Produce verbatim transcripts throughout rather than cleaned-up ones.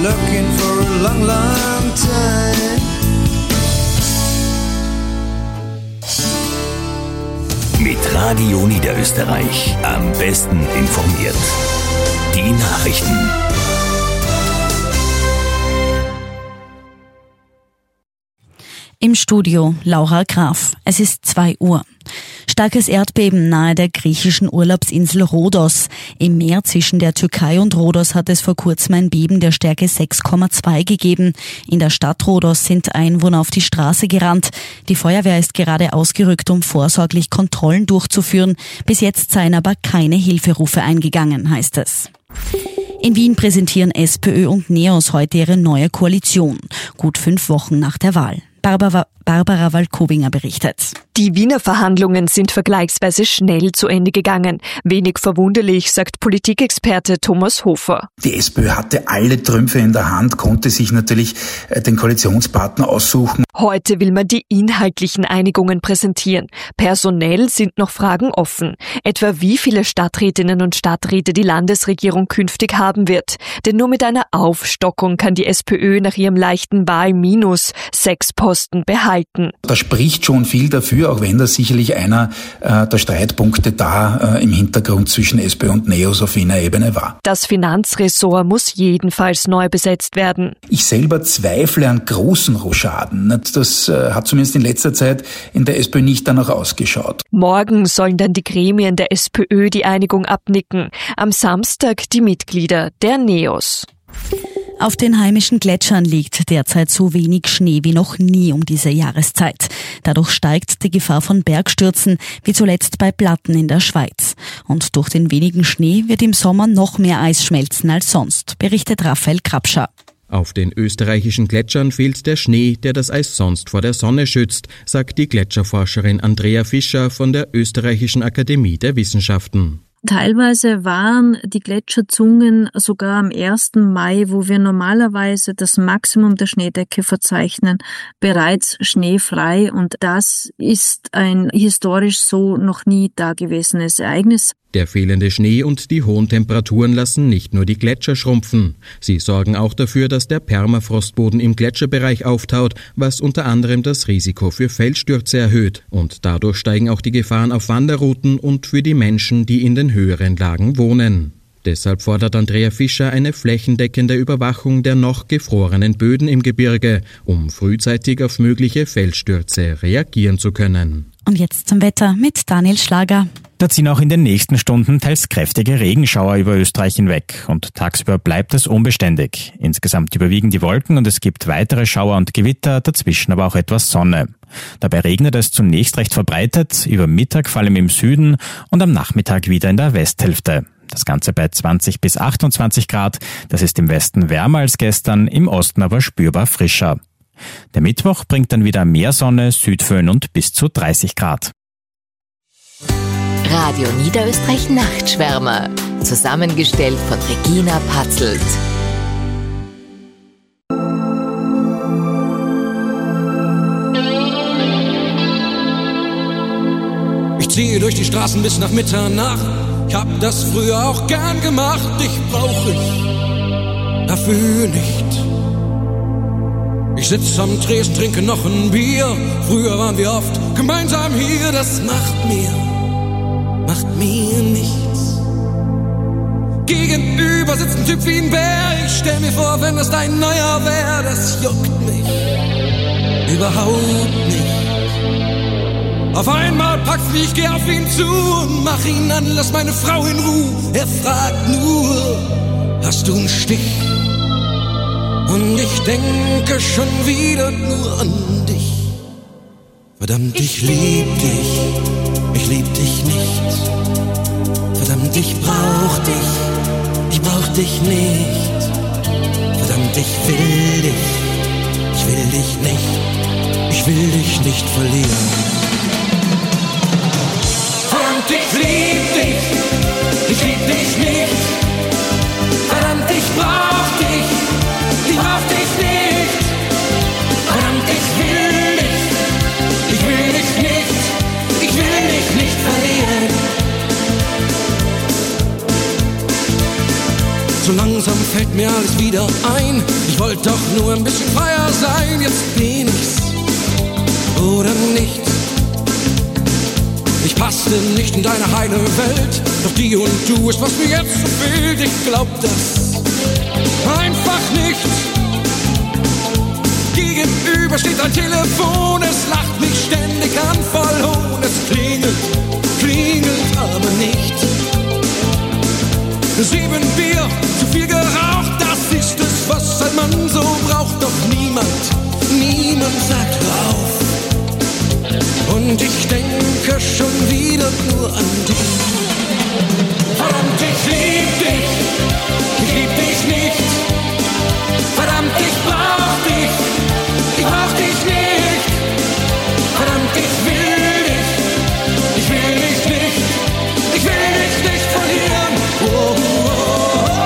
looking for a long, long time. Mit Radio Niederösterreich am besten informiert. Die Nachrichten. Im Studio Laura Graf. Es ist zwei Uhr. Starkes Erdbeben nahe der griechischen Urlaubsinsel Rhodos. Im Meer zwischen der Türkei und Rhodos hat es vor kurzem ein Beben der Stärke sechs Komma zwei gegeben. In der Stadt Rhodos sind Einwohner auf die Straße gerannt. Die Feuerwehr ist gerade ausgerückt, um vorsorglich Kontrollen durchzuführen. Bis jetzt seien aber keine Hilferufe eingegangen, heißt es. In Wien präsentieren SPÖ und NEOS heute ihre neue Koalition. Gut fünf Wochen nach der Wahl. Barbara, Barbara Walkowinger berichtet. Die Wiener Verhandlungen sind vergleichsweise schnell zu Ende gegangen. Wenig verwunderlich, sagt Politikexperte Thomas Hofer. Die SPÖ hatte alle Trümpfe in der Hand, konnte sich natürlich den Koalitionspartner aussuchen. Heute will man die inhaltlichen Einigungen präsentieren. Personell sind noch Fragen offen. Etwa wie viele Stadträtinnen und Stadträte die Landesregierung künftig haben wird. Denn nur mit einer Aufstockung kann die SPÖ nach ihrem leichten Wahlminus sechs Posten behalten. Da spricht schon viel dafür, auch wenn das sicherlich einer äh, der Streitpunkte da äh, im Hintergrund zwischen SPÖ und NEOS auf Wiener Ebene war. Das Finanzressort muss jedenfalls neu besetzt werden. Ich selber zweifle an großen Rochaden. Das äh, hat zumindest in letzter Zeit in der SPÖ nicht danach ausgeschaut. Morgen sollen dann die Gremien der SPÖ die Einigung abnicken. Am Samstag die Mitglieder der NEOS. Auf den heimischen Gletschern liegt derzeit so wenig Schnee wie noch nie um diese Jahreszeit. Dadurch steigt die Gefahr von Bergstürzen, wie zuletzt bei Platten in der Schweiz. Und durch den wenigen Schnee wird im Sommer noch mehr Eis schmelzen als sonst, berichtet Raphael Krapscher. Auf den österreichischen Gletschern fehlt der Schnee, der das Eis sonst vor der Sonne schützt, sagt die Gletscherforscherin Andrea Fischer von der Österreichischen Akademie der Wissenschaften. Teilweise waren die Gletscherzungen sogar am ersten Mai, wo wir normalerweise das Maximum der Schneedecke verzeichnen, bereits schneefrei, und das ist ein historisch so noch nie dagewesenes Ereignis. Der fehlende Schnee und die hohen Temperaturen lassen nicht nur die Gletscher schrumpfen. Sie sorgen auch dafür, dass der Permafrostboden im Gletscherbereich auftaut, was unter anderem das Risiko für Felsstürze erhöht. Und dadurch steigen auch die Gefahren auf Wanderrouten und für die Menschen, die in den höheren Lagen wohnen. Deshalb fordert Andrea Fischer eine flächendeckende Überwachung der noch gefrorenen Böden im Gebirge, um frühzeitig auf mögliche Felsstürze reagieren zu können. Und jetzt zum Wetter mit Daniel Schlager. Da ziehen auch in den nächsten Stunden teils kräftige Regenschauer über Österreich hinweg und tagsüber bleibt es unbeständig. Insgesamt überwiegen die Wolken und es gibt weitere Schauer und Gewitter, dazwischen aber auch etwas Sonne. Dabei regnet es zunächst recht verbreitet, über Mittag vor allem im Süden und am Nachmittag wieder in der Westhälfte. Das Ganze bei zwanzig bis achtundzwanzig Grad, das ist im Westen wärmer als gestern, im Osten aber spürbar frischer. Der Mittwoch bringt dann wieder mehr Sonne, Südföhn und bis zu dreißig Grad. Radio Niederösterreich Nachtschwärmer. Zusammengestellt von Regina Patzelt. Ich ziehe durch die Straßen bis nach Mitternacht. Ich hab das früher auch gern gemacht. Dich brauch ich dafür nicht. Ich sitz am Tresen, trinke noch ein Bier. Früher waren wir oft gemeinsam hier. Das macht mir macht mir nichts. Gegenüber sitzt ein Typ wie ein Bär. Ich stell mir vor, wenn das dein neuer wär, das juckt mich überhaupt nicht. Auf einmal packt's mich, ich geh auf ihn zu und mach ihn an, lass meine Frau in Ruhe. Er fragt nur, hast du einen Stich? Und ich denke schon wieder nur an dich. Verdammt, ich lieb dich, ich lieb dich nicht. Verdammt, ich brauch dich, ich brauch dich nicht. Verdammt, ich will dich, ich will dich nicht, ich will dich nicht verlieren. Verdammt, ich lieb dich, ich lieb dich nicht. Verdammt, ich brauch dich, ich brauch dich nicht. Verdammt, ich will dich, ich will dich nicht, ich will dich nicht verlieren. So langsam fällt mir alles wieder ein. Ich wollte doch nur ein bisschen freier sein. Jetzt bin ich's oder nicht. Ich passte nicht in deine heile Welt, doch die und du ist, was mir jetzt so fehlt. Ich glaub das einfach nicht. Gegenüber steht ein Telefon, es lacht mich ständig an, voll Hohn. Es klingelt, klingelt aber nicht. Sieben Bier, zu viel geraucht, das ist es, was ein Mann so braucht. Doch niemand, niemand sagt hör auf. Und ich denke schon wieder nur an dich. Verdammt, ich lieb dich, ich lieb dich nicht. Verdammt, ich brauch dich, ich brauch dich nicht. Verdammt, ich will dich, ich will dich nicht. Ich will dich nicht verlieren. Oh, oh, oh, oh.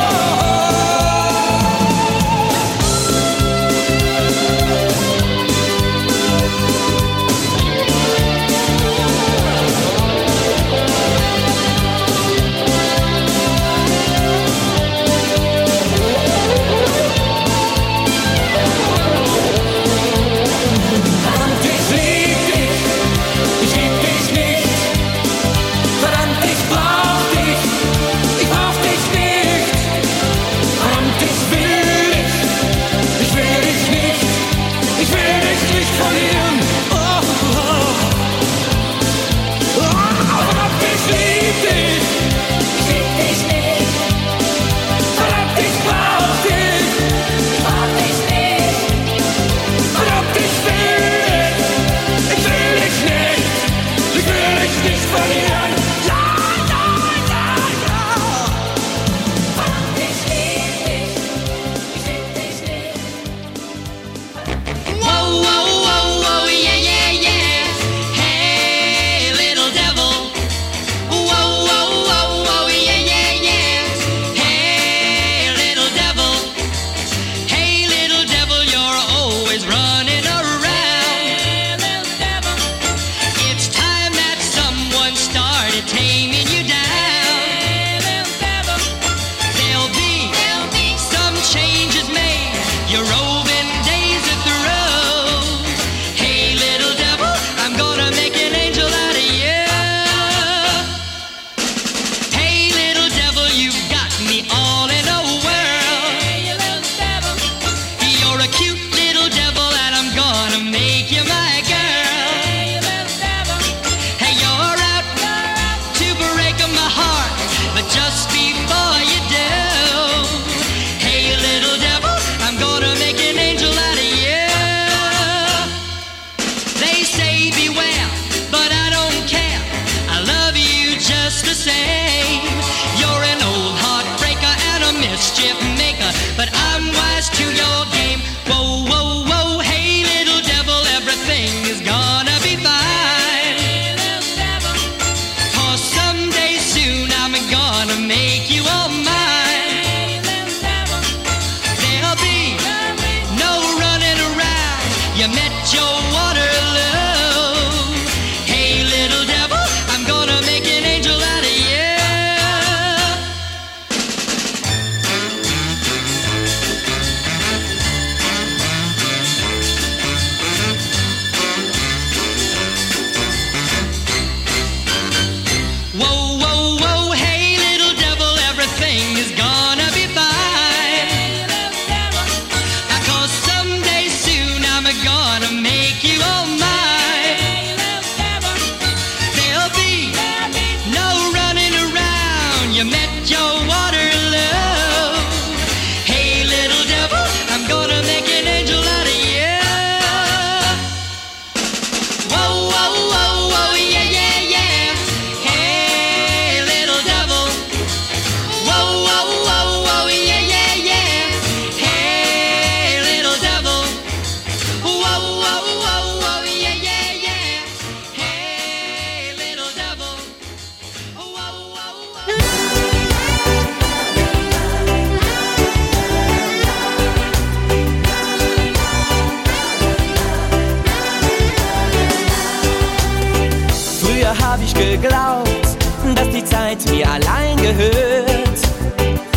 hab ich geglaubt, dass die Zeit mir allein gehört. Hab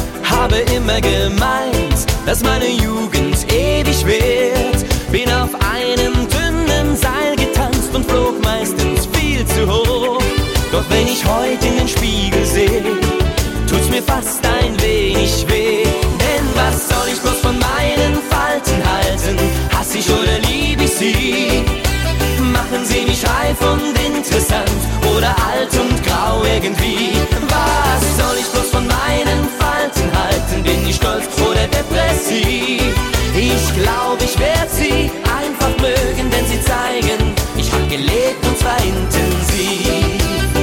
habe immer gemeint, dass meine Jugend ewig währt. Bin auf einem dünnen Seil getanzt und flog meistens viel zu hoch. Doch wenn ich heute in den Spiegel sehe, tut's mir fast ein wenig weh. Denn was soll ich bloß von meinen Falten halten? Hass ich oder lieb ich sie? Machen sie mich reif und interessant oder alt und grau irgendwie? Was soll ich bloß von meinen Falten halten? Bin ich stolz oder depressiv? Ich glaube, ich werd sie einfach mögen, denn sie zeigen, ich hab gelebt und zwar intensiv.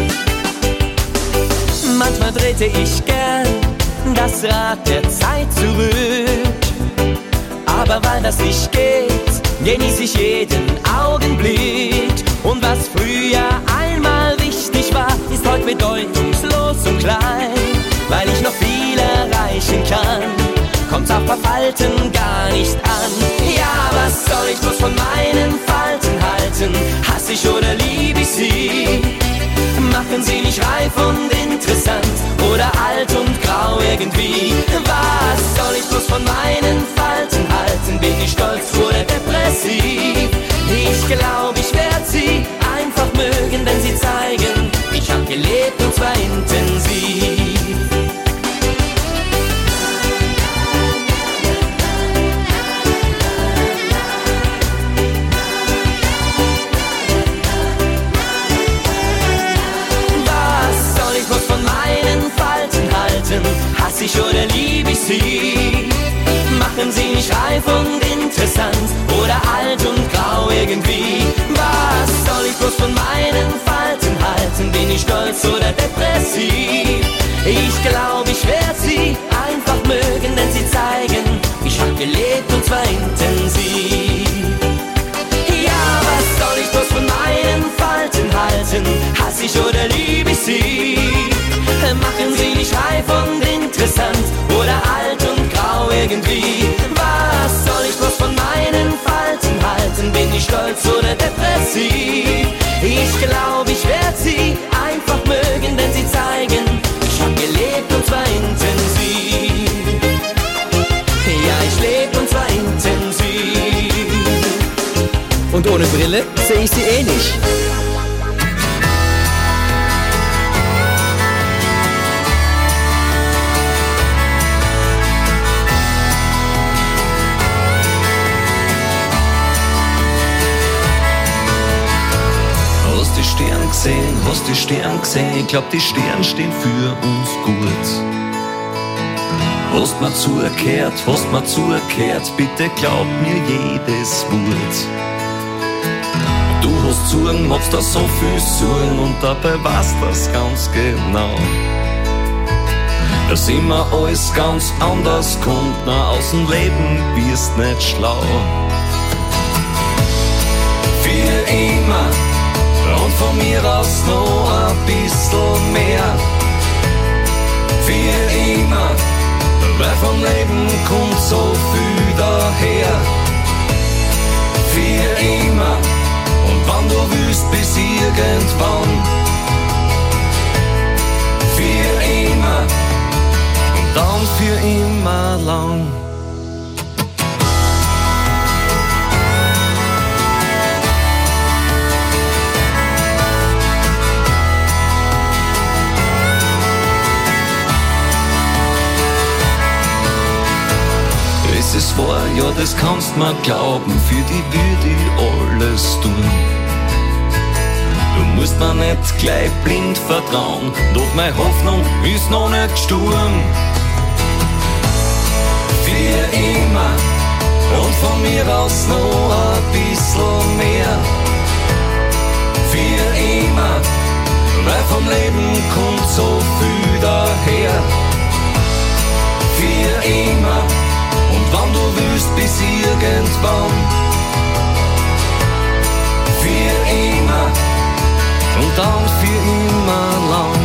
Manchmal drehte ich gern das Rad der Zeit zurück, aber weil das nicht geht, genieß ich jeden Augenblick. Und was früher einmal wichtig war, ist heute bedeutungslos und klein. Weil ich noch viel erreichen kann, kommt's auf paar Falten gar nicht an. Ja, was soll ich bloß von meinen Falten halten? Hass ich oder lieb ich sie? Machen sie mich reif und interessant oder alt und grau irgendwie? Was soll ich bloß von meinen Falten halten? Bin ich stolz oder depressiv? Ich glaube, ich werd sie einfach mögen, denn sie zeigen, ich hab gelebt und zwar intensiv. Hass ich oder lieb ich sie? Machen sie mich reif und interessant oder alt und grau irgendwie? Was soll ich bloß von meinen Falten halten? Bin ich stolz oder depressiv? Ich glaube, ich werd sie einfach mögen, denn sie zeigen, ich hab gelebt und zwar intensiv. Ja, was soll ich bloß von meinen Falten halten? Hass ich oder lieb ich sie? Machen sie mich reif und interessant oder alt und grau irgendwie? Was soll ich bloß von meinen Falten halten? Bin ich stolz oder depressiv? Ich glaube, ich werd sie einfach mögen, denn sie zeigen, ich hab gelebt und zwar intensiv. Ja, ich leb und zwar intensiv. Und ohne Brille seh ich sie eh nicht. Gesehen, hast die Sterne gesehen? Ich glaub, die Sterne stehen für uns gut. Hast mir zugehört, hast mir zugehört, bitte glaub mir jedes Wort. Du hast zugen, magst da so viel suchen und dabei weißt das ganz genau. Dass immer alles ganz anders kommt, na aus dem Leben bist nicht schlau. Für immer und von mir aus noch ein bisschen mehr. Für immer, weil vom Leben kommt so viel daher. Für immer, und wann du willst, bis irgendwann. Für immer, und dann für immer lang. Es war, ja, das kannst mir glauben, für die würde ich alles tun. Du musst mir nicht gleich blind vertrauen, doch meine Hoffnung ist noch nicht gestorben. Für immer und von mir aus noch ein bisschen mehr. Für immer, weil vom Leben kommt so viel daher. Für immer. Und wann du willst, bis irgendwann. Für immer und dann für immer lang.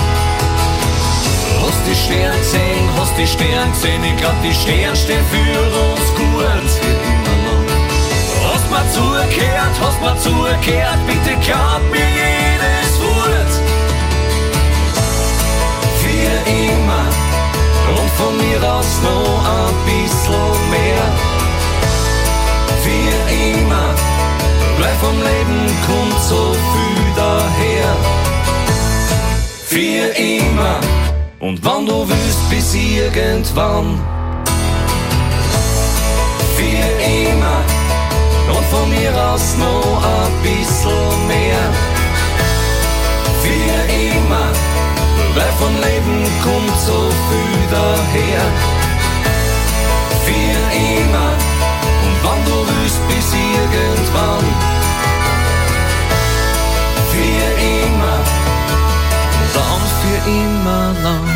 Hast die Sterne gesehen, hast die Sterne gesehen? Ich glaub, die Sterne stehen für uns gut. Für immer lang. Hast mir zugehört, hast mir zugehört, bitte glaub mir jedes Wort. Für immer und von mir aus aus noch ein bisschen mehr. Für immer, bleib vom Leben, kommt so viel daher. Für immer, und wann du willst, bis irgendwann. Für immer, und von mir aus noch ein bisschen mehr. Für immer, weil vom Leben kommt so viel daher. Für immer, und wann du willst, bis irgendwann. Für immer, dann für immer lang.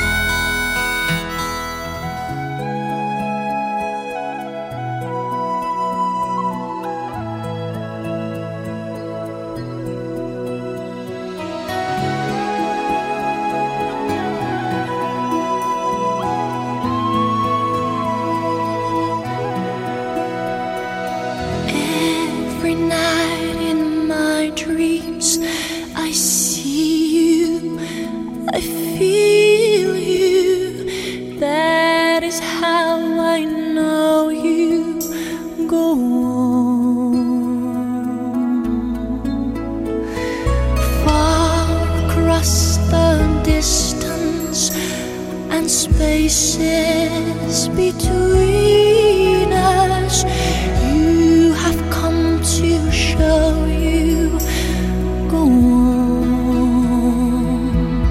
Spaces between us, you have come to show you. Go on,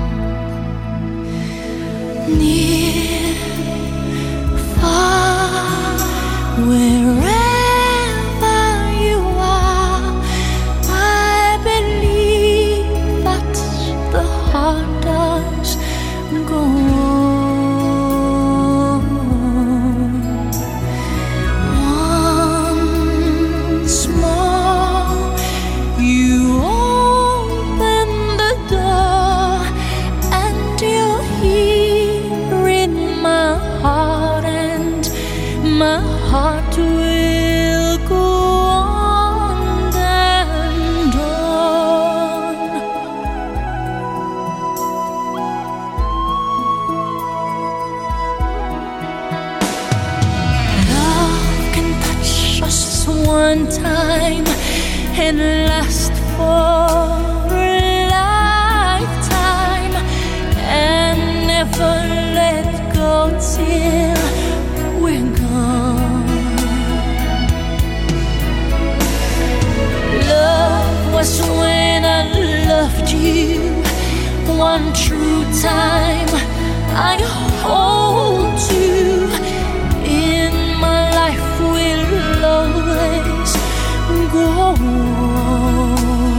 near, far, wherever you are. I believe that the heart does go on. One time and last for a lifetime and never let go till we're gone. Love was when I loved you one true time. I hold you in my life, will always go on.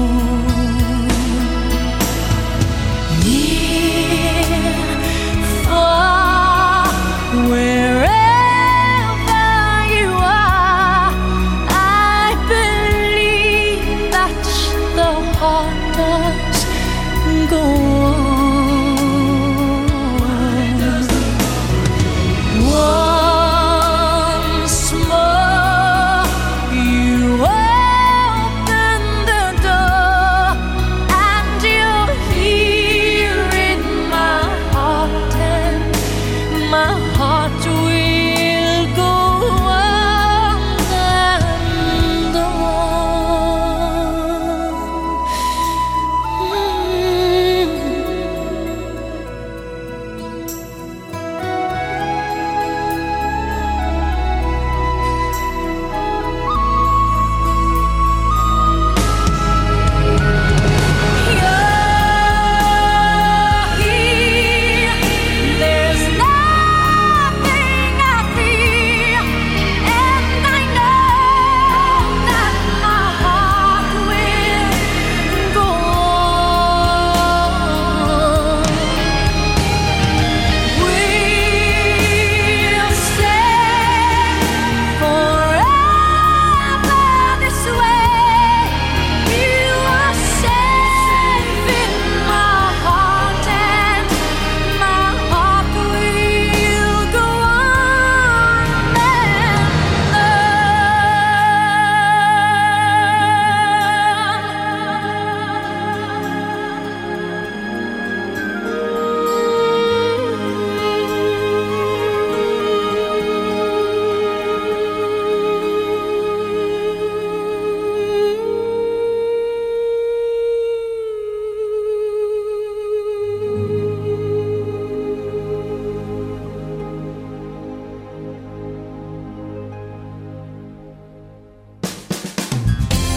Near, far, wherever you are, I believe that the heart does go on.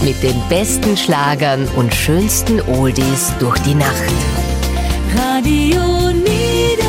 mit den besten Schlagern und schönsten Oldies durch die Nacht. Radio Niederösterreich.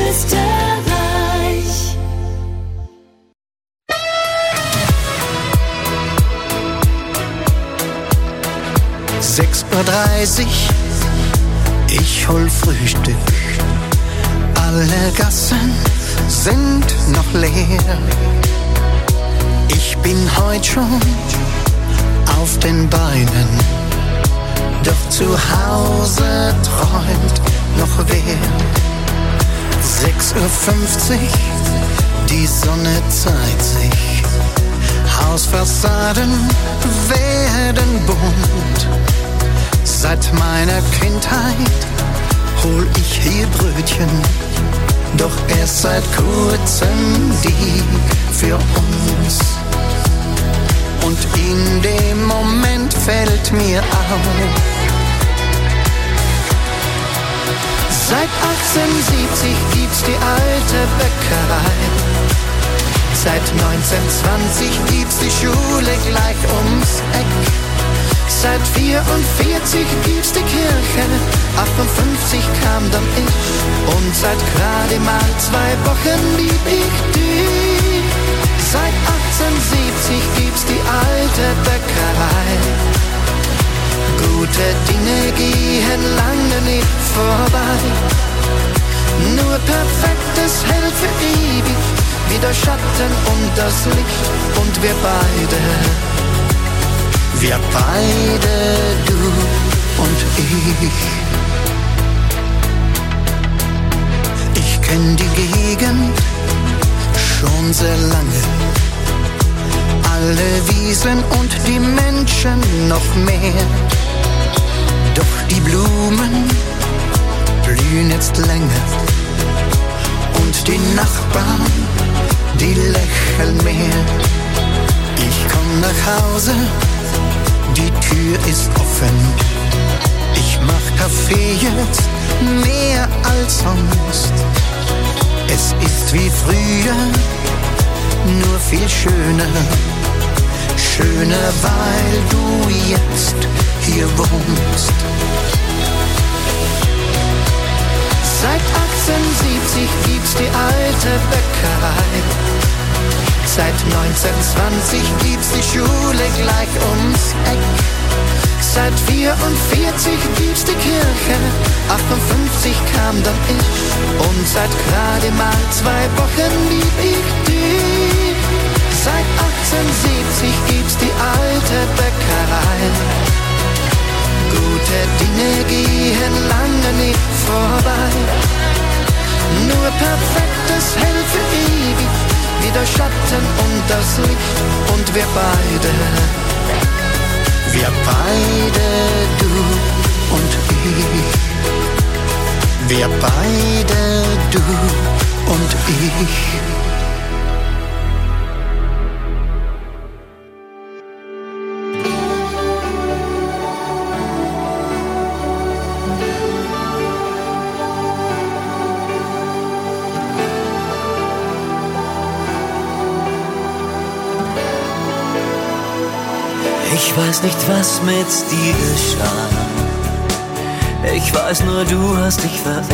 sechs Uhr dreißig, ich hol Frühstück. Alle Gassen sind noch leer. Ich bin heut schon auf den Beinen, doch zu Hause träumt noch wer. sechs Uhr fünfzig, die Sonne zeigt sich. Hausfassaden werden bunt. Seit meiner Kindheit hol ich hier Brötchen, doch erst seit kurzem die für uns. Und in dem Moment fällt mir auf, seit achtzehnhundertsiebzig gibt's die alte Bäckerei. Seit neunzehnhundertzwanzig gibt's die Schule gleich ums Eck. Seit vierundvierzig gibt's die Kirche, achtundfünfzig kam dann ich. Und seit gerade mal zwei Wochen lieb ich dich. Seit achtzehnhundertsiebzig gibt's die alte Bäckerei. Gute Dinge gehen lange nicht vorbei. Nur Perfektes hält für ewig, wie der Schatten und das Licht. Und wir beide, wir beide, du und ich. Ich kenn die Gegend schon sehr lange, alle Wiesen und die Menschen noch mehr. Doch die Blumen blühen jetzt länger und die Nachbarn, die lächeln mehr. Ich komm nach Hause, die Tür ist offen. Ich mach Kaffee jetzt mehr als sonst. Es ist wie früher, nur viel schöner. Schöner, weil du jetzt hier wohnst. Seit achtzehnhundertsiebzig gibt's die alte Bäckerei. Seit neunzehnhundertzwanzig gibt's die Schule gleich ums Eck. Seit vierundvierzig gibt's die Kirche, achtundfünfzig kam dann ich. Und seit gerade mal zwei Wochen lieb ich dich. Seit achtzehnhundertsiebzig gibt's die alte Bäckerei. Gute Dinge gehen lange nicht vorbei. Nur Perfektes hält für ewig, wie der Schatten und das Licht. Und wir beide, wir beide, du und ich. Wir beide, du und ich. Ich weiß nicht, was mit dir geschah. Ich weiß nur, du hast dich verändert.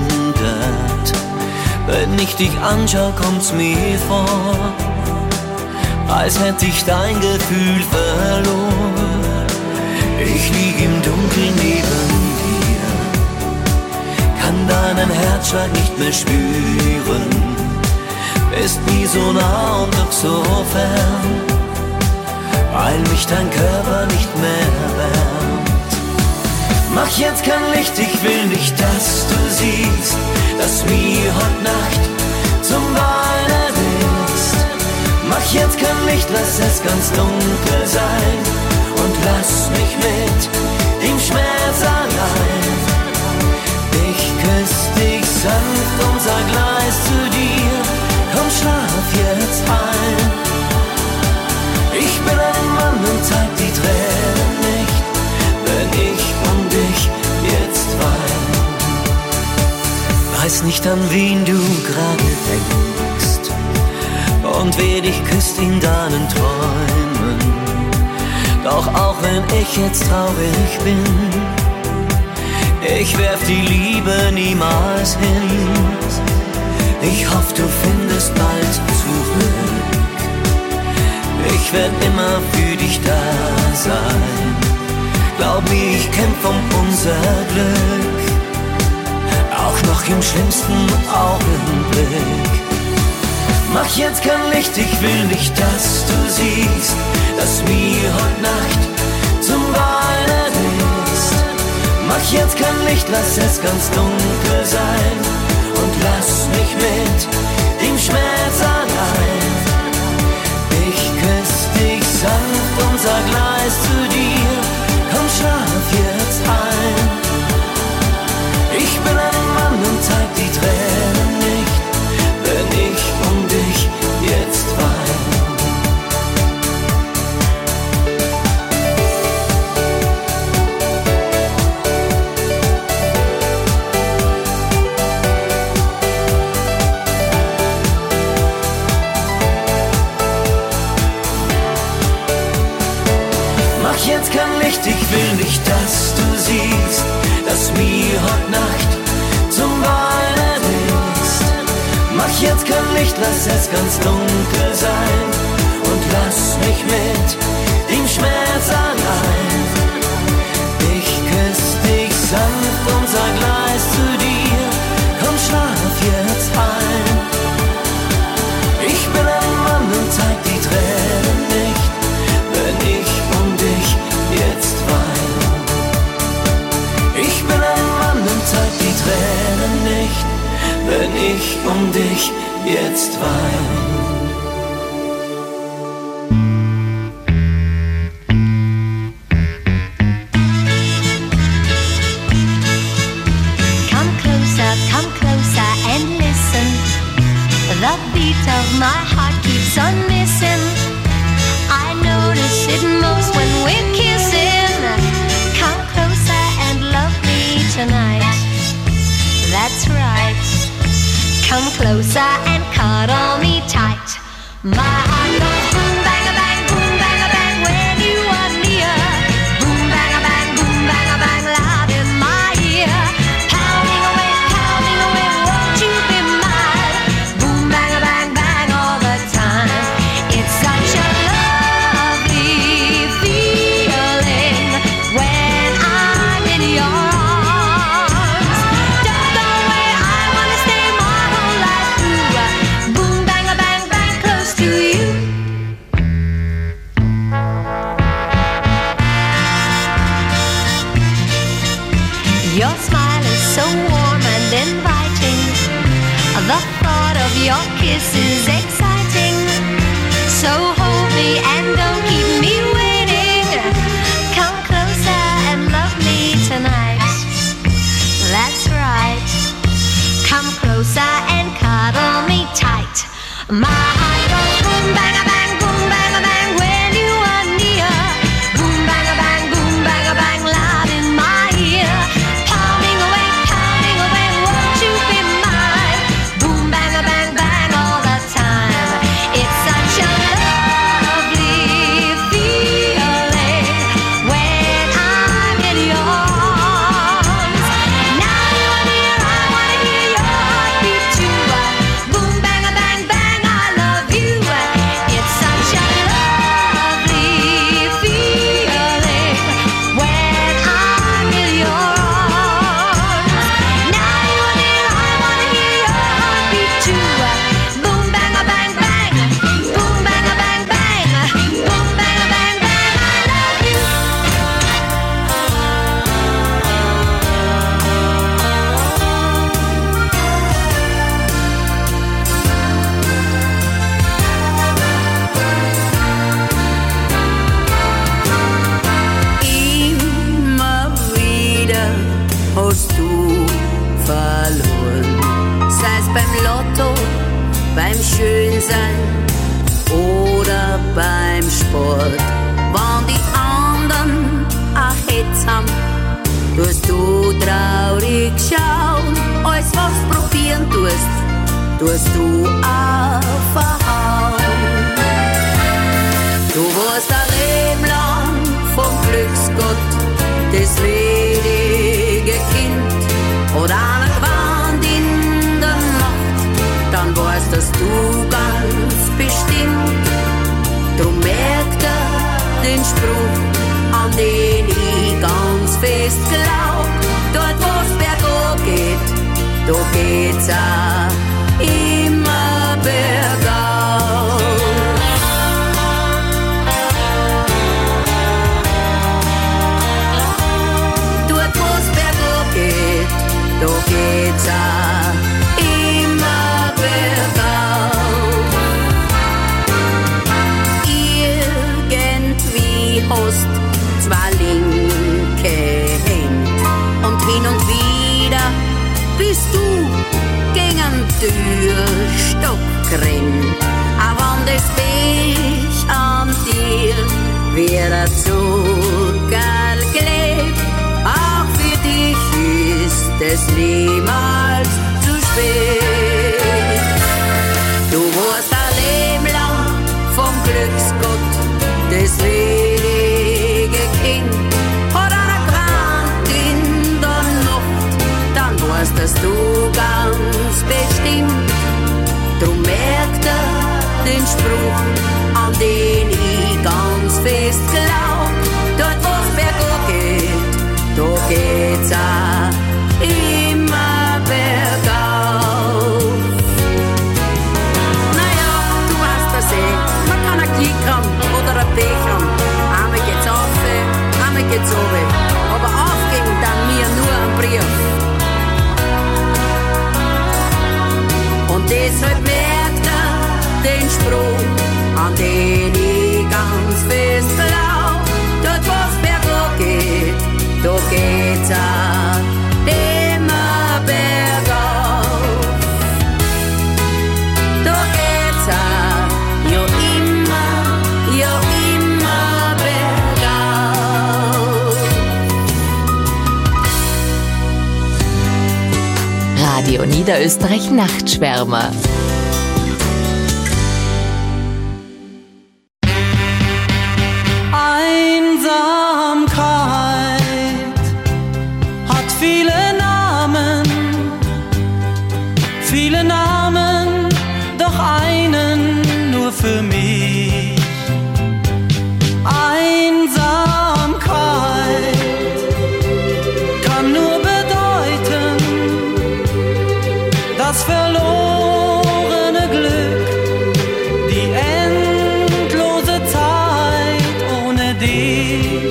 Wenn ich dich anschaue, kommt's mir vor, als hätte ich dein Gefühl verloren. Ich lieg im Dunkeln neben dir, kann deinen Herzschlag nicht mehr spüren. Bist nie so nah und doch so fern, weil mich dein Körper nicht mehr wärmt. Mach jetzt kein Licht, ich will nicht, dass du siehst, dass mir heute Nacht zum Weinen ist. Mach jetzt kein Licht, lass es ganz dunkel sein und lass mich mit dem Schmerz allein. Ich küss dich sanft und sag leis zu dir, komm schlaf jetzt ein. Ich bin ein Mann und zeig die Tränen nicht, wenn ich um dich jetzt wein. Weiß nicht, an wen du gerade denkst und wer dich küsst in deinen Träumen. Doch auch wenn ich jetzt traurig bin, ich werf die Liebe niemals hin. Ich hoffe, du findest bald zurück. Ich werd immer für dich da sein. Glaub mir, ich kämpf um unser Glück, auch noch im schlimmsten Augenblick. Mach jetzt kein Licht, ich will nicht, dass du siehst, dass mir heute Nacht zum Weinen ist. Mach jetzt kein Licht, lass es ganz dunkel sein und lass mich mit dem Schmerz allein. Ich küss dich sanft und sag leis zu dir, komm schlaf jetzt ein. Ich bin ein Mann und zeig die Tränen nicht, wenn ich um dich jetzt wein. Mach jetzt kein Licht, ich will nicht, dass du siehst, dass mir heute Nacht zum Weinen ist. Mach jetzt kein Licht, lass es ganz dunkel sein und lass mich mit dem Schmerz allein. Ich küss dich sanft und sag leis zu dir, komm schlaf jetzt ein. Ich bin ein Mann und zeig die Tränen nicht, wenn ich um dich jetzt wein. Ich bin ein Mann und zeig die Tränen nicht, wenn ich um dich jetzt wein. Come closer, come closer and listen. The beat of my heart keeps on missing. I notice it most when we're kissing. Come closer and love me tonight. That's right. Come closer and cuddle me tight. My heart goes boom, bang, a bang, boom, bang, a bang when you are near. Boom, bang, a bang, boom, bang, a bang loud in my ear. Pounding away, pounding away, won't you be mine? Boom, bang, a bang, bang all the time. It's such a lovely feeling when I'm in your arms. Don't go away, I wanna stay my whole life through. Boom, bang, a bang, bang, close to you. Your smile is so warm and inviting. The thought of your kiss is exciting. So hold me and don't keep me waiting. Come closer and love me tonight. That's right. Come closer and cuddle me tight. My heart goes boom, bang, a bang, boom, bang, a bang when you are near. Boom, bang, a bang, boom, bang, a bang loud in my ear. Pounding away, pounding away, won't you be mine? Boom, bang, a bang, bang all the time. It's such a lovely feeling when I'm in your arms. Now you're near, I wanna hear your heartbeat too. Boom, bang, a bang, bang, I love you. It's such a lovely feeling when I'm in your arms. Now you're near, I wanna hear your heartbeat too. Boom, bang, a bang, bang. Boom, bang, a bang, bang. Boom, bang, a bang, bang, I love you. Immer wieder hast du verloren. Sei's beim Lotto, beim Schönsein oder beim Sport. Wann die anderen auch Hetz haben, tust du traurig schauen. Alles was probieren tust, tust du auch verhauen. Du warst ein Leben lang das ledige Kind oder eine Gewand in der Nacht, dann weißt das du ganz bestimmt. Drum merkt er den Spruch, an den ich ganz fest glaub. Dort wo's bergab geht, da geht's auch immer bergauf. Dort wo's bergab geht, da geht's auch immer bergauf. Irgendwie hast zwei linke Hände und hin und wieder bist du gegen einen Türstock gerannt. Aber wenn das Pech an dir wieder zurückgelebt, auch für dich ist es niemals zu spät. Du warst ein Leben lang vom Glücksgott, das ledige Kind, hat einer gerannt in der Nacht, dann weißt dass du ganz bestimmt. Drum merkt er den Spruch, an den ich ganz fest glaub. Dort wo's bergab geht, da geht's auch immer bergauf. Naja, du hast das eh, man kann ein Glück haben oder ein Pech haben. Einmal geht's auf, einmal geht's runter. Aber aufgehen dann mir nur ein Brief. Und deshalb merkt er den Spruch, an den ich ganz fest glaub. Dort wo's bergab geht, da geht's auch immer bergauf. Da geht's auch, ja immer, ja immer bergauf. Radio Niederösterreich Nachtschwärmer. Einsamkeit hat viele Namen, viele Namen, doch einen nur für mich. Einsamkeit kann nur bedeuten, das verlorene Glück, die endlose Zeit ohne dich.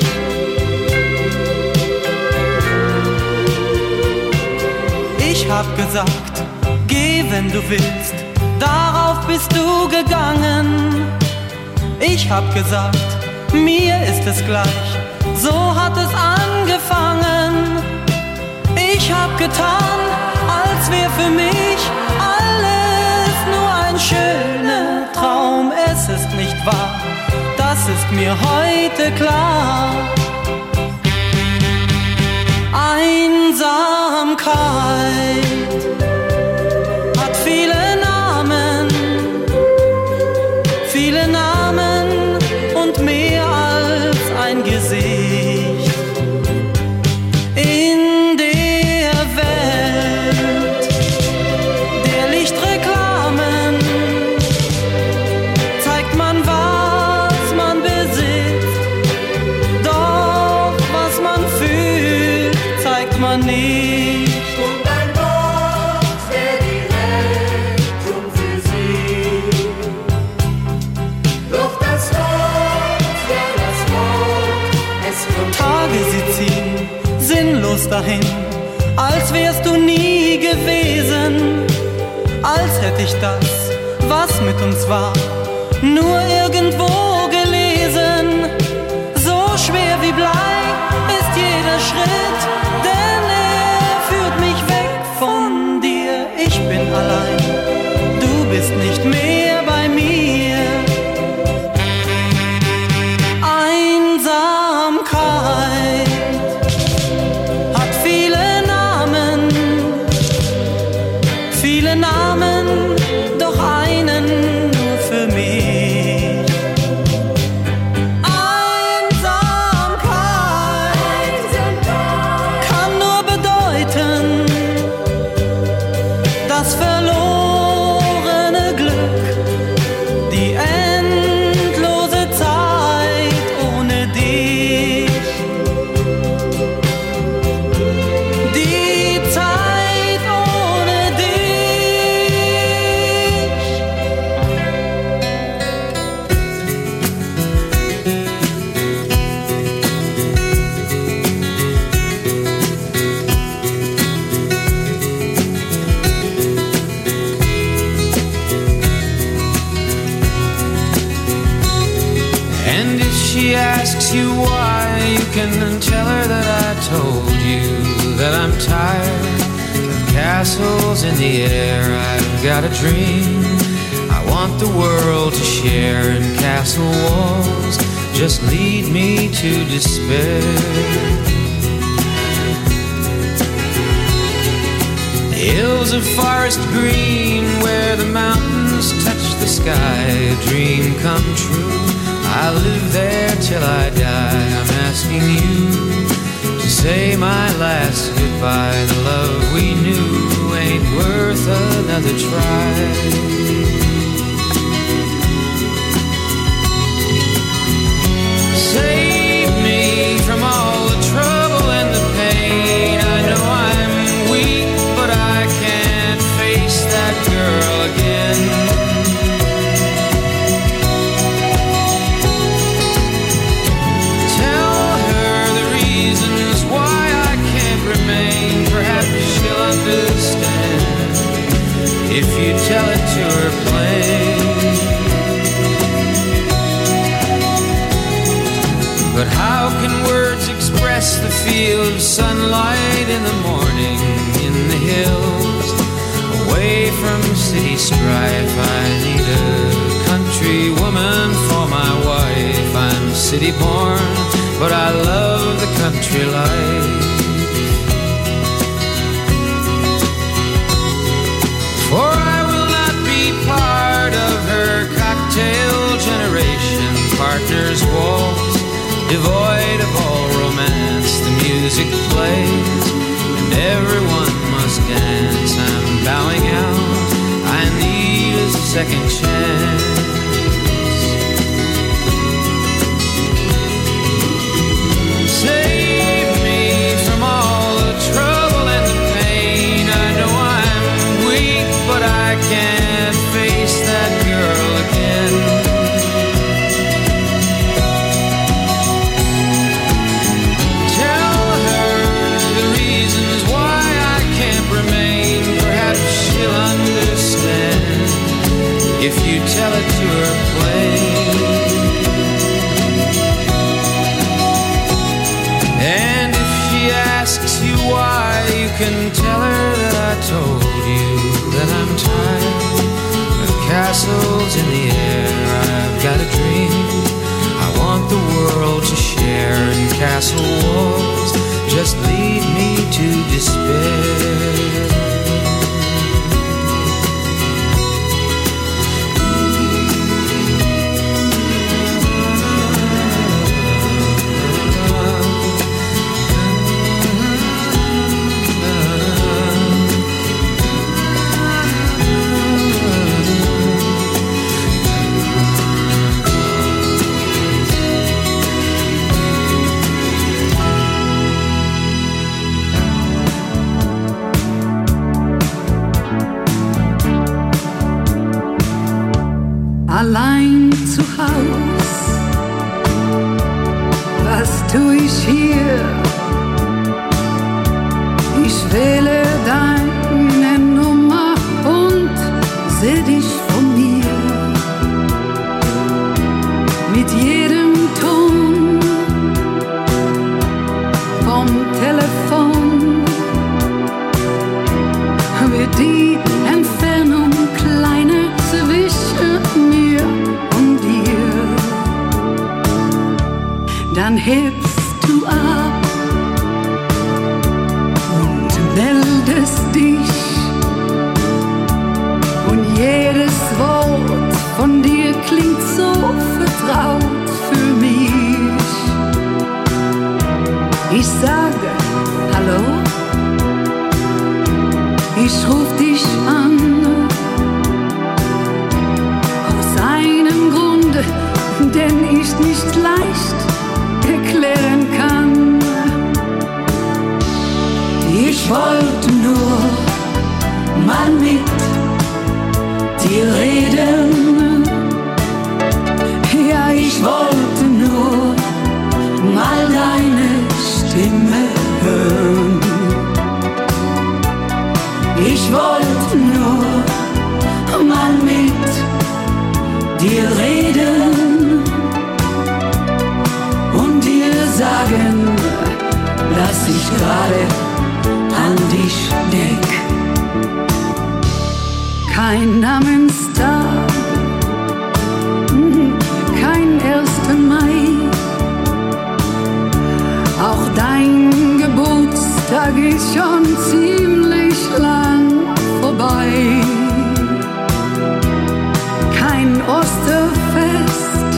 Ich hab gesagt, geh, wenn du willst, darauf bist du gegangen. Ich hab gesagt, mir ist es gleich, so hat es angefangen. Ich hab getan, als wär für mich alles nur ein schöner Traum. Es ist nicht wahr, das ist mir heute klar. Einsamkeit hat viele Namen, viele Namen und mehr als ein Gesicht. In der Welt der Lichtreklamen zeigt man, was man besitzt, doch was man fühlt, zeigt man nicht. Und ein Wort für die Rettung für sie, doch das Wort, ja das Wort, es kommt. Tage sie ziehen sinnlos dahin, als wärst du nie gewesen, als hätte ich das, was mit uns war, nur irgendwo gelesen. So schwer wie Blei ist jeder Schritt, denn er führt mich weg von dir. Ich bin allein, du bist nicht mehr bei mir. Einsamkeit hat viele Namen, viele Namen, doch einen nur für mich. Einsamkeit she asks you why, you can tell her that I told you that I'm tired of castles in the air. I've got a dream I want the world to share, and castle walls just lead me to despair. The hills of forest green where the mountains touch the sky, a dream come true. I'll live there till I die. I'm asking you to say my last goodbye. The love we knew ain't worth another try. Save me from all the trouble and the pain. I know I'm weak, but I can't face that girl again. Tell her the reasons why I can't remain. Perhaps she'll understand if you tell it to her plain. But how can words express the feel of sunlight in the morning in the hills, away from city strife? I need a country woman for my wife. I'm city born, but I love the country life. For I will not be part of her cocktail generation. Partners waltz, devoid of all romance. The music plays and everyone must dance. I'm bowing out, I need a second chance. Save me from all the trouble and the pain. I know I'm weak, but I can't face that girl again. If you tell it to her plain. And if she asks you why, you can tell her that I told you that I'm tired of castles in the air. I've got a dream I want the world to share, and castle walls just lead me to despair. Allein zu Haus, was tu ich hier? Ich wähle deine Nummer und seh dich von mir. Mit jedem Ton vom Telefon wird die Entfernung kleiner zwischen mir und dir. Dann hebst du ab und meldest dich, und jedes Wort von dir klingt so vertraut für mich. Ich sage Hallo, ich ruf dich an, aus einem Grunde, den ich nicht leicht erklären kann. Ich wollte nur mal mit dir reden. Ja, ich wollte nur mal deine Stimme hören. Ich wollte nur mal mit dir reden. sagen, dass ich gerade an dich denk. Kein Namenstag, kein erster Mai, auch dein Geburtstag ist schon ziemlich lang vorbei. Kein Osterfest,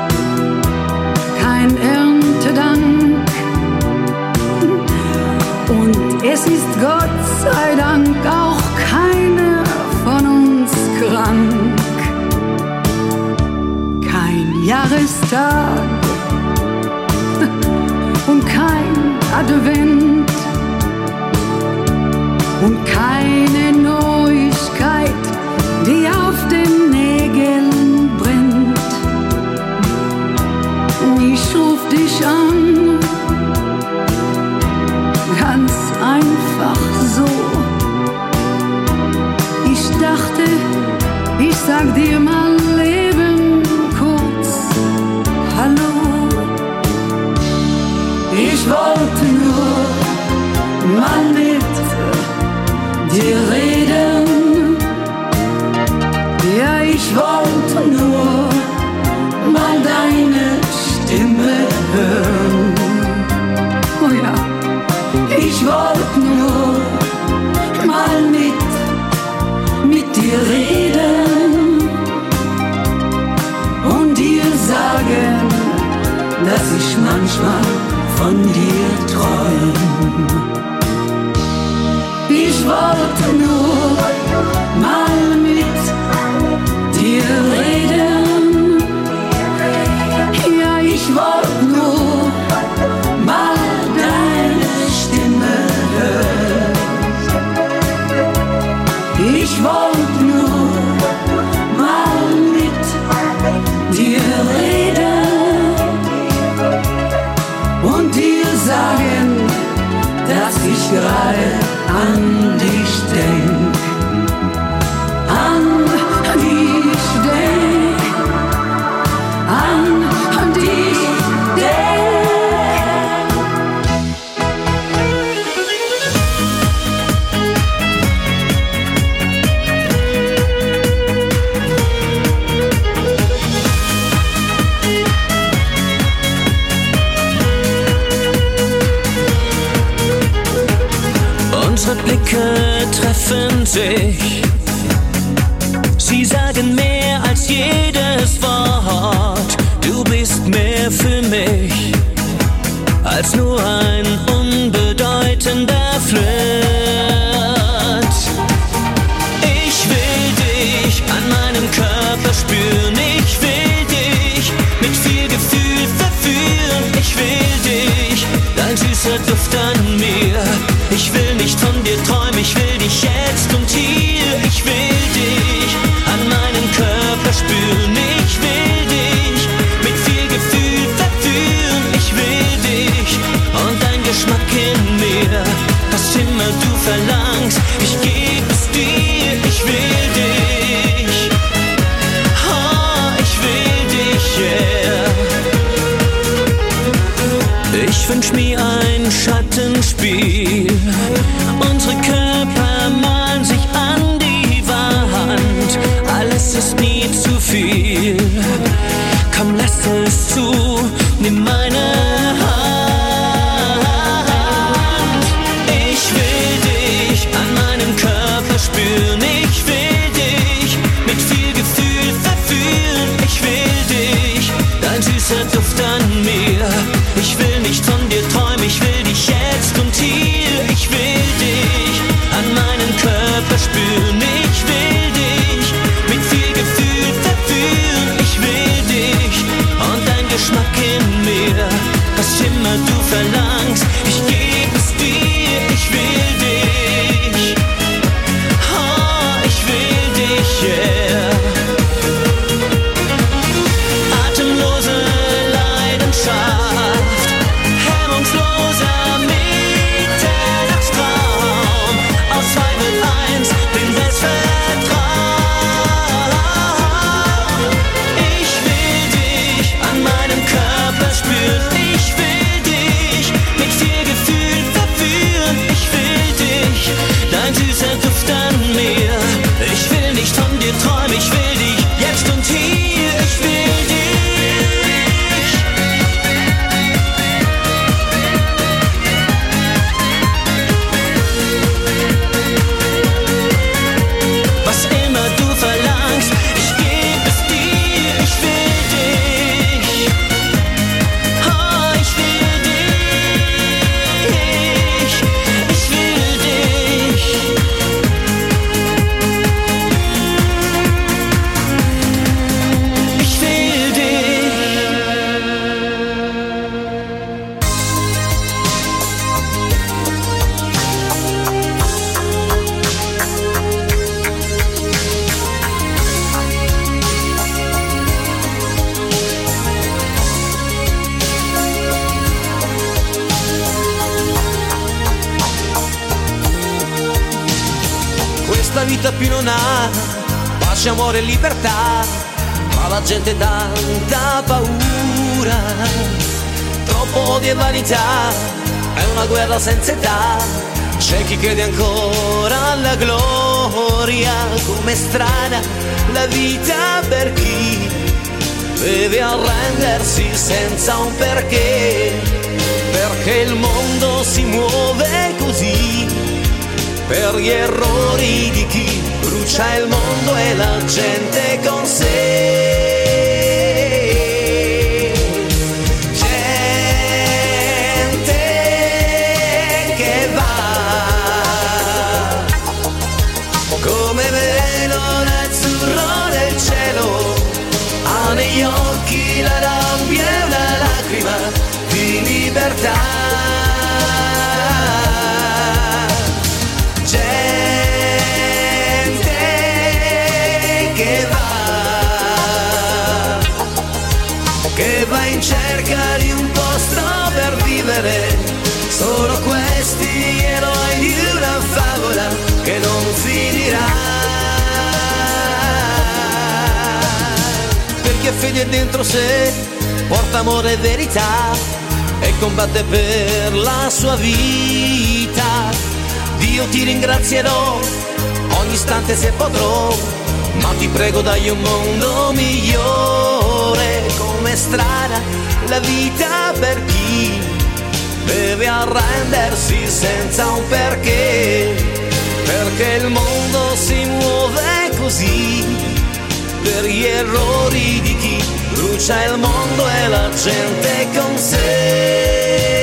kein Erntedank, und es ist Gott sei Dank auch keiner von uns krank. Kein Jahrestag und kein Advent und keine Neuigkeit, die auf den Nägeln brennt. Ich ruf dich an, ganz einfach so. Ich dachte, ich sag dir mal Leben kurz Hallo. Ich wollte nur mal mit dir reden. Ja, ich wollte nur mal deine Stimme hören. Oh ja, ich wollte nur mal mit, mit dir reden und dir sagen, dass ich manchmal von dir träum. Ich wollte nur mal mit dir reden. Ja, ich wollte nur mal deine Stimme hören. Ich wollte nur mal mit dir reden und dir sagen, dass ich gerade an dich denk, an dich denk, an dich denk. Unsere Blicke treffen sich, sie sagen mehr als jedes Wort. Du bist mehr für mich als nur ein unbedeutender Flirt. Ich will dich an meinem Körper spüren, ich will dich mit viel Gefühl verführen. Ich will dich, dein süßer Duft an mir. Ich will nicht von dir träumen, ich will dich jetzt und hier. Ich will dich an meinem Körper spüren. Ich will dich mit viel Gefühl verführen. Ich will dich und dein Geschmack in mir. Was immer du verlangst, ich geb es dir. Ich will dich, oh, ich will dich, yeah. Ich wünsch mir ein Schattenspiel. Unsere Körper malen sich an die Wand. Alles ist nie zu viel. Komm, lass es zu, nimm meine Hand. Ich will dich an meinem Körper spüren. Ich will dich mit viel Gefühl verführen. Ich will dich, dein süßer Duft an mir. Ich will nicht von dir träumen, ich will dich jetzt und hier. Ich will dich an meinem Körper spüren. Ich will dich mit viel Gefühl verführen. Ich will vita più non ha pace, amore e libertà, ma la gente tanta paura, troppo odio e vanità, è una guerra senza età, c'è chi crede ancora alla gloria, com'è strana la vita per chi deve arrendersi senza un perché, perché il mondo si muove così, per gli errori di chi brucia il mondo e la gente con sé. Gente che va come velo l'azzurro del cielo, ha negli occhi la rabbia e una lacrima di libertà. Che va in cerca di un posto per vivere, sono questi eroi di una favola che non finirà. Perché ha fede dentro sé, porta amore e verità e combatte per la sua vita. Dio ti ringrazierò ogni istante se potrò, ma ti prego dagli un mondo migliore. Com'è strana la vita per chi deve arrendersi senza un perché, perché il mondo si muove così, per gli errori di chi brucia il mondo e la gente con sé.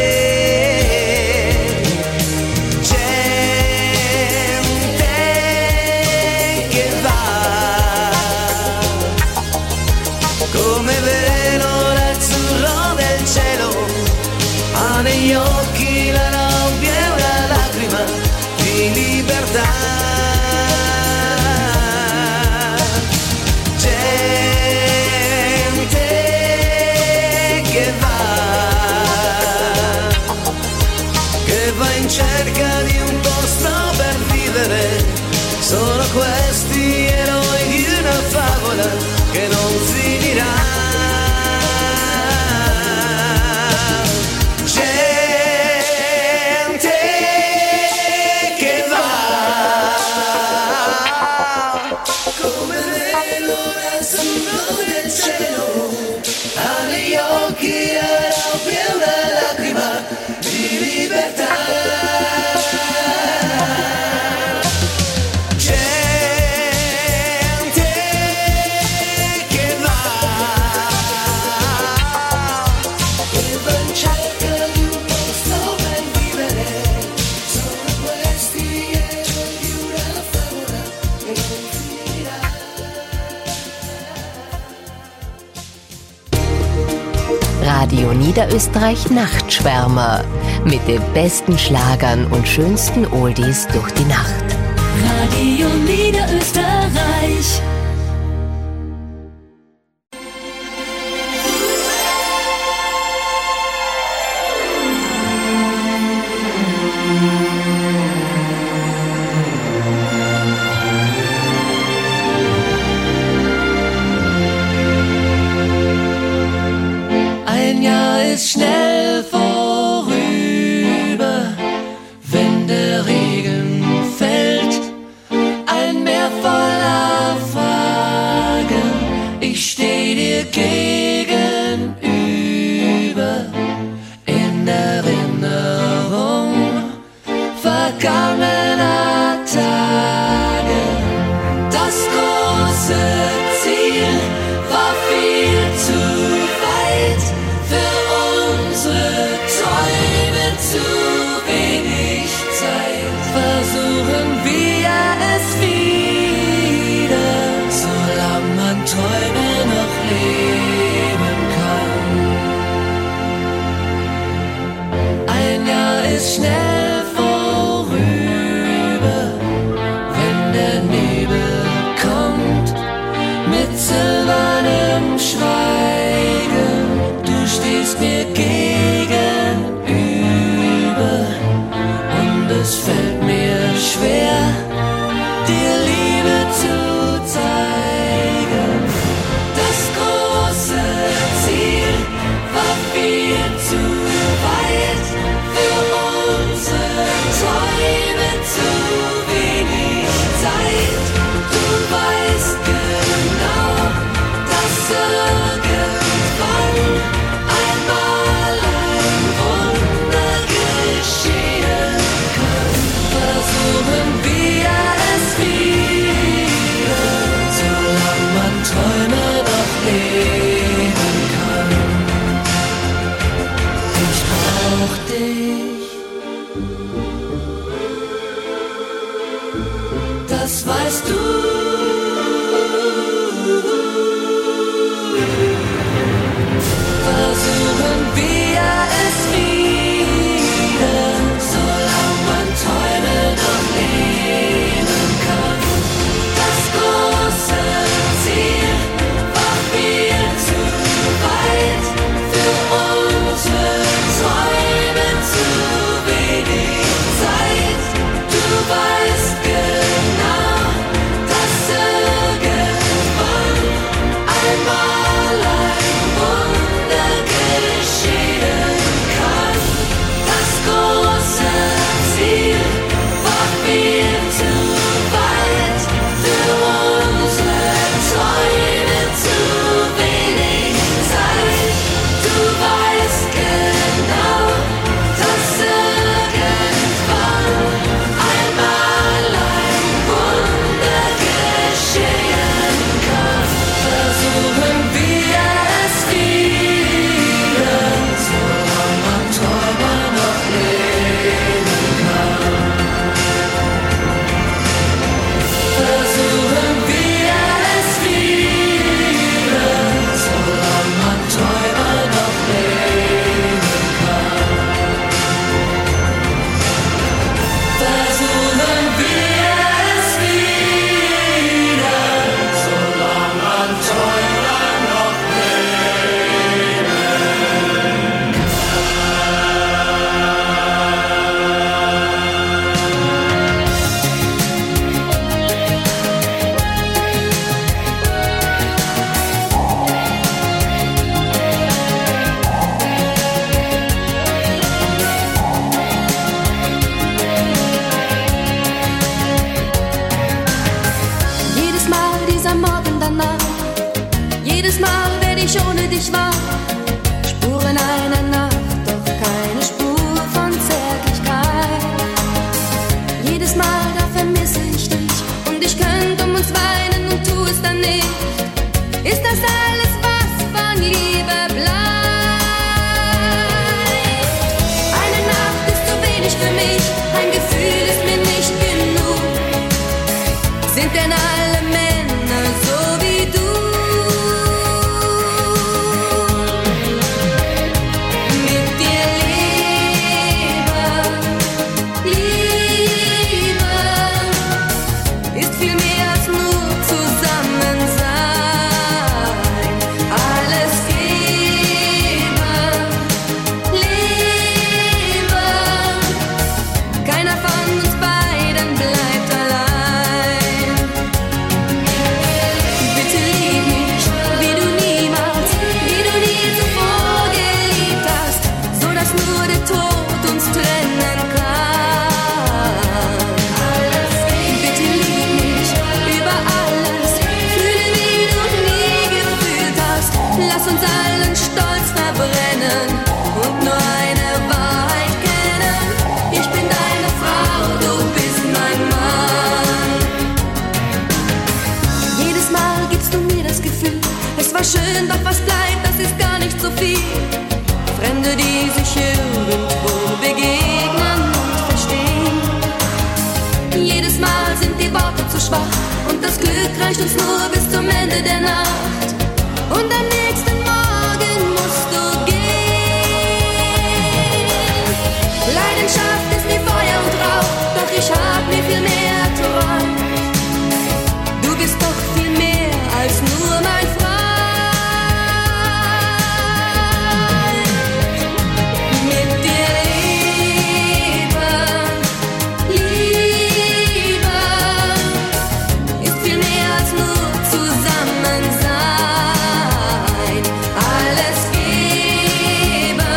Negli occhi la rabbia e una lacrima di libertà. Gente che va, che va in cerca di un posto per vivere, sono questi eroi di una favola che non finirà. Radio Niederösterreich Nachtschwärmer mit den besten Schlagern und schönsten Oldies durch die Nacht. Radio Niederösterreich. Ein Jahr ist schnell vorüber, wenn der Regen fällt. Ein Meer voller Fragen, ich steh dir gegenüber. In Erinnerung vergangener Tage. Das große Ziel war viel zu weit, für unsere Träume zu wenig Zeit. Versuchen wir es wieder, solange man Träume noch leben kann. Ein Jahr ist schnell vorüber, wenn der Nebel kommt mit silbernem Schwarz. Jedes Mal werde ich ohne dich wach. Spuren einer Nacht, doch keine Spur von Zärtlichkeit. Jedes Mal, da vermisse ich dich und ich könnte um uns weinen und tu es dann nicht. Ist das alles, was von Liebe bleibt? Eine Nacht ist zu wenig für mich, ein Gefühl ist mir nicht genug. Sind denn alle Männer so wie du? Mit dir Liebe, Liebe ist viel mehr als nur zusammen sein. Alles Liebe, Liebe, keiner von uns beiden bleibt allein. Bitte lieb mich, wie du niemals, wie du nie zuvor geliebt hast, so dass nur der Tod uns trennen kann. Bitte lieb mich über alles, fühle wie du nie gefühlt hast. Lass uns allen Stolz verbrennen und nur eine Wahrheit kennen. Ich bin deine Frau, du bist mein Mann. Jedes Mal gibst du mir das Gefühl, es war schön, doch was bleibt, das ist gar nicht so viel. Fremde, die sich irgendwo begegnen und verstehen. Jedes Mal sind die Worte zu schwach und das Glück reicht uns nur bis zum Ende der Nacht. Und am nächsten Morgen musst du gehen. Leidenschaft ist wie Feuer und Rauch, doch ich hab mir viel mehr erträumt. Du bist doch viel mehr als nur mein Freund. Mit dir Liebe, Liebe ist viel mehr als nur zusammen sein. Alles geben,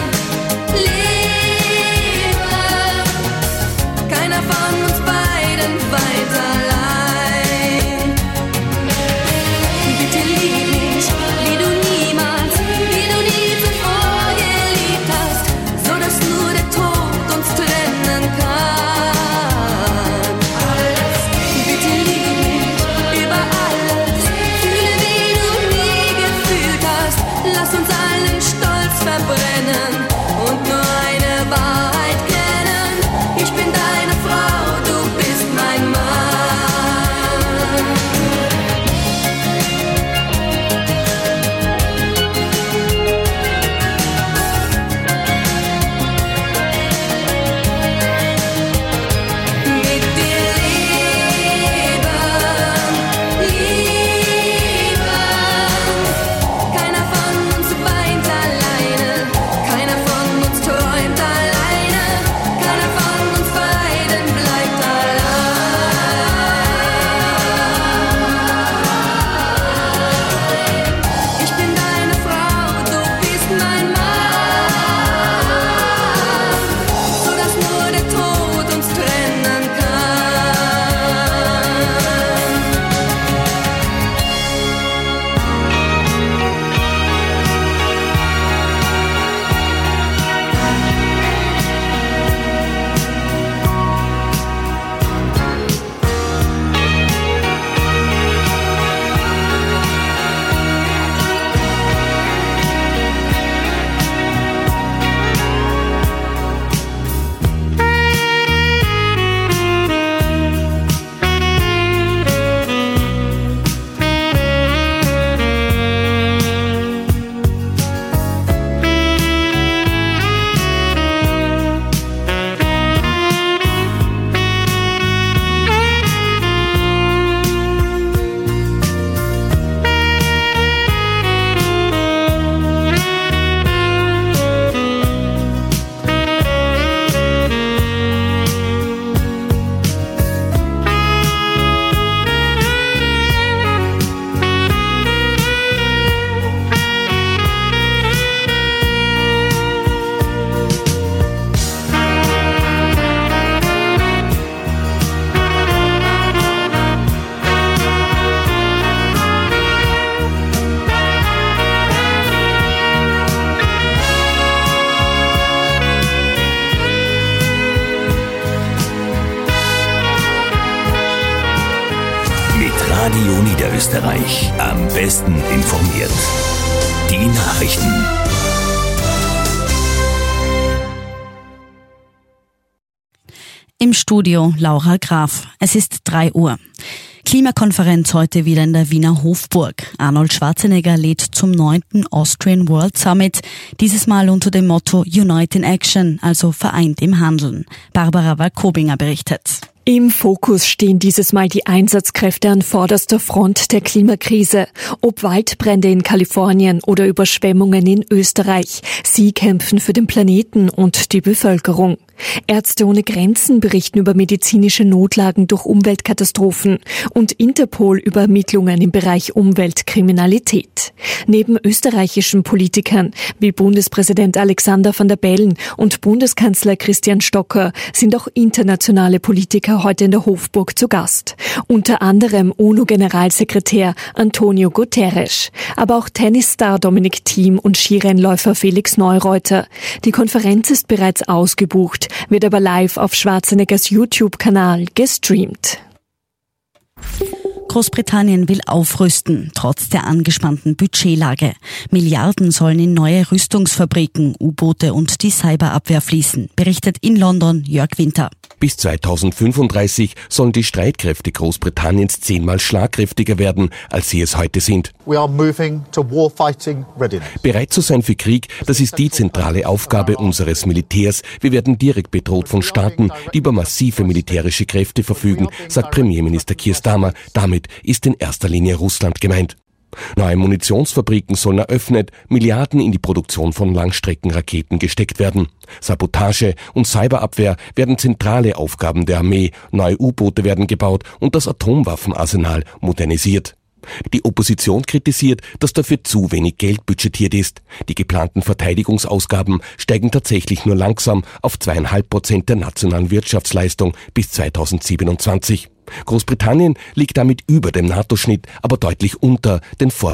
Liebe, keiner von uns beiden weit allein. Bitte lieb mich, wie du niemals, wie du nie zuvor geliebt hast, so dass nur der Tod uns trennen kann. Bitte lieb mich über alles, fühle wie du nie gefühlt hast. Lass uns allen Stolz verbrennen und nur eine Wahrheit kennen. Ich bin deine Frau, du bist mein Mann. Mit dir Liebe, Liebe, keiner von uns weint alleine. Niederösterreich. Am besten informiert. Die Nachrichten. Im Studio Laura Graf. Es ist drei Uhr. Klimakonferenz heute wieder in der Wiener Hofburg. Arnold Schwarzenegger lädt zum neunten Austrian World Summit, dieses Mal unter dem Motto Unite in Action, also vereint im Handeln. Barbara Walkobinger berichtet. Im Fokus stehen dieses Mal die Einsatzkräfte an vorderster Front der Klimakrise. Ob Waldbrände in Kalifornien oder Überschwemmungen in Österreich. Sie kämpfen für den Planeten und die Bevölkerung. Ärzte ohne Grenzen berichten über medizinische Notlagen durch Umweltkatastrophen und Interpol über Ermittlungen im Bereich Umweltkriminalität. Neben österreichischen Politikern wie Bundespräsident Alexander Van der Bellen und Bundeskanzler Christian Stocker sind auch internationale Politiker heute in der Hofburg zu Gast. Unter anderem UNO-Generalsekretär Antonio Guterres, aber auch Tennisstar Dominic Thiem und Skirennläufer Felix Neureuter. Die Konferenz ist bereits ausgebucht, wird aber live auf Schwarzeneggers YouTube-Kanal gestreamt. Großbritannien will aufrüsten, trotz der angespannten Budgetlage. Milliarden sollen in neue Rüstungsfabriken, U-Boote und die Cyberabwehr fließen, berichtet in London Jörg Winter. Bis zweitausendfünfunddreißig sollen die Streitkräfte Großbritanniens zehnmal schlagkräftiger werden, als sie es heute sind. We are moving to warfighting readiness. Bereit zu sein für Krieg, das ist die zentrale Aufgabe unseres Militärs. Wir werden direkt bedroht von Staaten, die über massive militärische Kräfte verfügen, sagt Premierminister Keir Starmer. Damit ist in erster Linie Russland gemeint. Neue Munitionsfabriken sollen eröffnet, Milliarden in die Produktion von Langstreckenraketen gesteckt werden. Sabotage und Cyberabwehr werden zentrale Aufgaben der Armee, neue U-Boote werden gebaut und das Atomwaffenarsenal modernisiert. Die Opposition kritisiert, dass dafür zu wenig Geld budgetiert ist. Die geplanten Verteidigungsausgaben steigen tatsächlich nur langsam auf zweieinhalb Prozent der nationalen Wirtschaftsleistung bis zweitausendsiebenundzwanzig. Großbritannien liegt damit über dem NATO-Schnitt, aber deutlich unter den Vor-